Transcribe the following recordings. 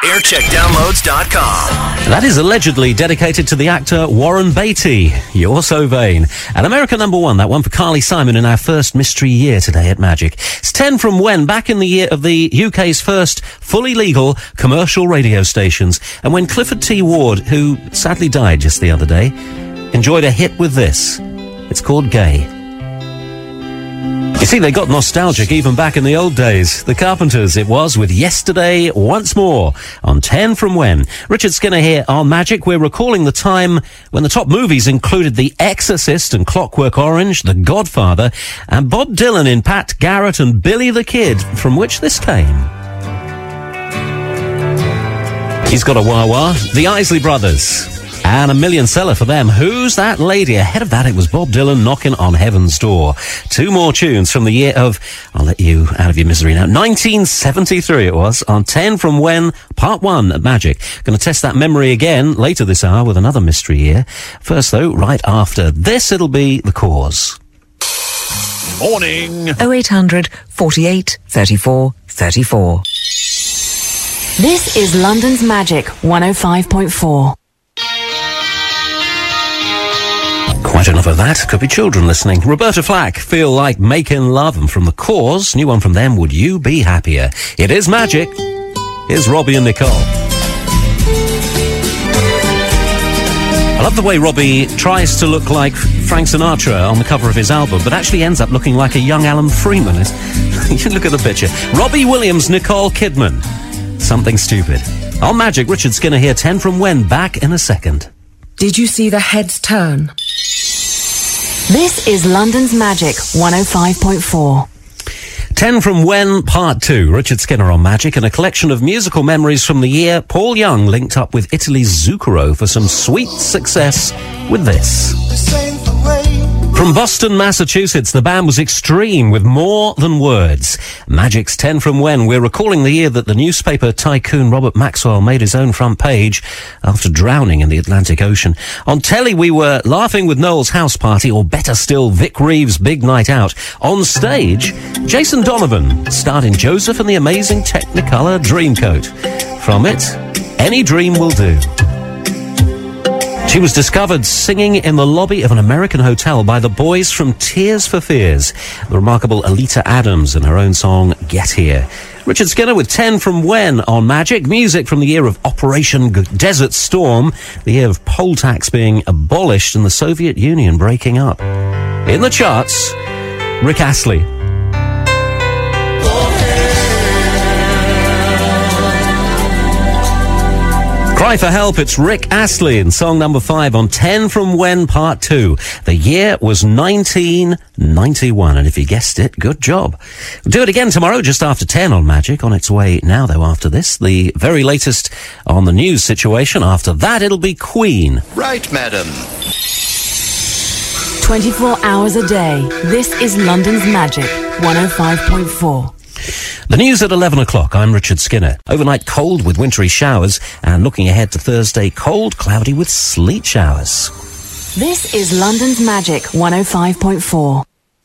aircheckdownloads.com. That is allegedly dedicated to the actor Warren Beatty. You're so vain. And America number one, that one for Carly Simon in our first mystery year today at Magic. It's 10 from when? Back in the year of the UK's first fully legal commercial radio stations. And when Clifford T. Ward, who sadly died just the other day, enjoyed a hit with this. It's called Gay. You see, they got nostalgic even back in the old days. The Carpenters, it was, with Yesterday Once More on 10 from when. Richard Skinner here on Magic. We're recalling the time when the top movies included The Exorcist and Clockwork Orange, The Godfather, and Bob Dylan in Pat Garrett and Billy the Kid, from which this came. He's got a wah-wah. The Isley Brothers. And a million seller for them. Who's That Lady? Ahead of that, it was Bob Dylan, Knocking on Heaven's Door. Two more tunes from the year of, I'll let you out of your misery now, 1973 it was, on 10 from when, part 1 at Magic. Going to test that memory again later this hour with another mystery year. First though, right after this, it'll be The Cause. Morning. 0800 48 34 34. This is London's Magic 105.4. Quite enough of that. Could be children listening. Roberta Flack, Feel Like Making Love. And from The Cause, new one from them, Would You Be Happier? It is Magic. Here's Robbie and Nicole. I love the way Robbie tries to look like Frank Sinatra on the cover of his album, but actually ends up looking like a young Alan Freeman. You look at the picture. Robbie Williams, Nicole Kidman. Something Stupid. On Magic, Richard Skinner here, 10 from when? Back in a second. Did you see the heads turn? This is London's Magic 105.4. 10 from when, part 2. Richard Skinner on Magic, and a collection of musical memories from the year Paul Young linked up with Italy's Zucchero for some sweet success with this. From Boston, Massachusetts, the band was Extreme with More Than Words. Magic's 10 from when. We're recalling the year that the newspaper tycoon Robert Maxwell made his own front page after drowning in the Atlantic Ocean. On telly, we were Laughing with Noel's House Party, or better still, Vic Reeves' Big Night Out. On stage, Jason Donovan starred in Joseph and the Amazing Technicolor Dreamcoat. From it, Any Dream Will Do. She was discovered singing in the lobby of an American hotel by the boys from Tears for Fears, the remarkable Alita Adams and her own song, Get Here. Richard Skinner with 10 from when on Magic. Music from the year of Operation Desert Storm, the year of poll tax being abolished and the Soviet Union breaking up. In the charts, Rick Astley. Cry for Help, it's Rick Astley in song number 5 on 10 from when, part 2. The year was 1991, and if you guessed it, good job. We'll do it again tomorrow, just after 10 on Magic. On its way now, though, after this, the very latest on the news situation. After that, it'll be Queen. Right, madam. 24 hours a day. This is London's Magic 105.4. The news at 11 o'clock. I'm Richard Skinner. Overnight cold with wintry showers, and looking ahead to Thursday, cold, cloudy with sleet showers. This is London's Magic 105.4.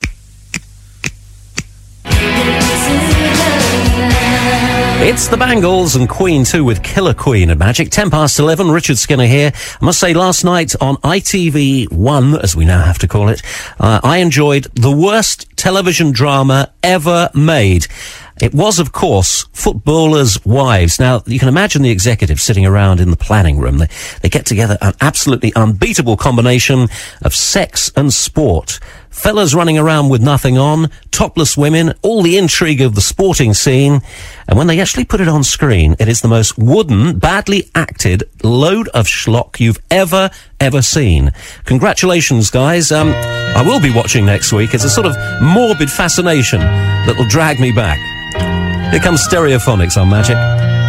It's the Bangles and Queen 2 with Killer Queen at Magic. 10 past 11, Richard Skinner here. I must say, last night on ITV1, as we now have to call it, I enjoyed the worst television drama ever made. It was, of course, Footballers' Wives. Now, you can imagine the executives sitting around in the planning room. They get together an absolutely unbeatable combination of sex and sport. Fellas running around with nothing on, topless women, all the intrigue of the sporting scene. And when they actually put it on screen, it is the most wooden, badly acted load of schlock you've ever seen. Congratulations, guys. I will be watching next week. It's a sort of morbid fascination that'll drag me back. Here comes Stereophonics on Magic.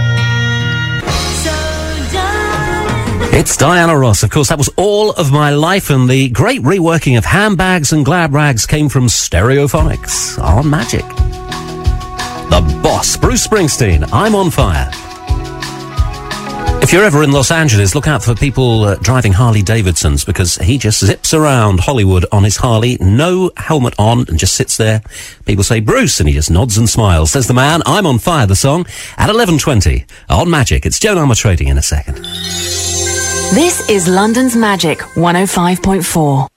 It's Diana Ross. Of course, that was All of My Life, and the great reworking of Handbags and Glad Rags came from Stereophonics on Magic. The Boss, Bruce Springsteen, I'm on Fire. If you're ever in Los Angeles, look out for people driving Harley Davidsons, because he just zips around Hollywood on his Harley, no helmet on, and just sits there. People say, Bruce, and he just nods and smiles. Says the man, I'm on fire, the song, at 11:20 on Magic. It's Joan Armatrading in a second. This is London's Magic 105.4.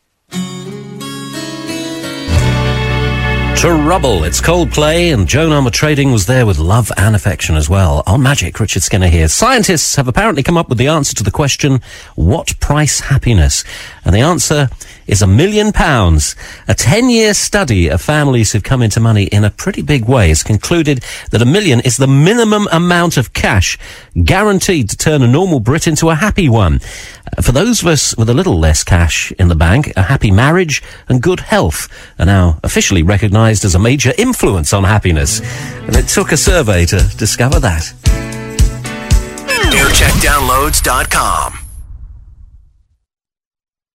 Trouble. It's Coldplay, and Joan Armatrading was there with Love and Affection as well. On Magic, Richard Skinner here. Scientists have apparently come up with the answer to the question, what price happiness? And the answer is £1 million. A 10-year study of families who've come into money in a pretty big way has concluded that £1 million is the minimum amount of cash guaranteed to turn a normal Brit into a happy one. For those of us with a little less cash in the bank, a happy marriage and good health are now officially recognised as a major influence on happiness. And it took a survey to discover that. Aircheckdownloads.com